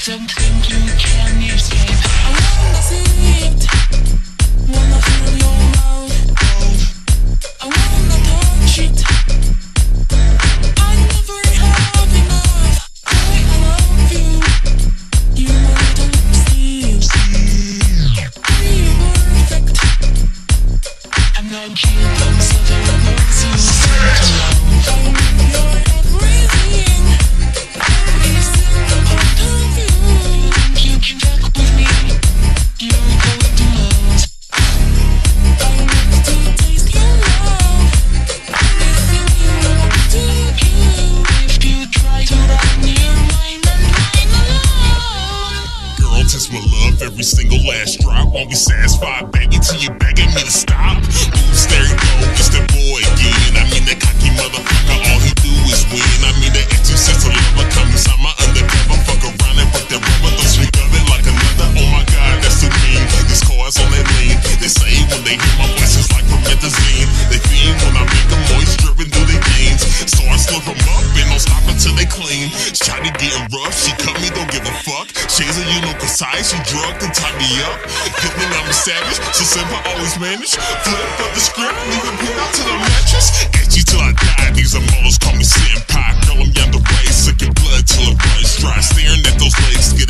don't think you can escape. I wanna see it, wanna feel your love, I wanna touch it. I never have enough. I love you, you don't see. Are you perfect? I'm not human, so don't know to love. You're everything, every single part of you. Think you can talk with me? You're going to lose. I want to taste your love. Anything you want to do. If you try to run your mind and mine alone. Girl, test my love, every single last drop. Won't be satisfied, baby, till you begging me to stop. Oops, there you go, it's that boy again. I mean, that cocky motherfucker, all he do is win. I mean, that exorcist of lover, come inside my undercover. Fuck around and break that rubber, don't speak of it like another. Oh my god, that's too mean. These cars on that lean. They say when they hear my voice, it's like promethazine. They fiend when I make them moist, dripping through their jeans. So I slip them up and don't stop until they clean. Shawty getting rough, she cut me, don't give a fuck. Shades of you know Kasai, she drugged and tied me up. Good thing I'm a savage, so simple, always manage. Flip up the script, leave it pinned out to the mattress. Edgy till I die, these are models call me senpai. Girl, I'm young the race, suck your blood till it runs dry. Staring at those legs, get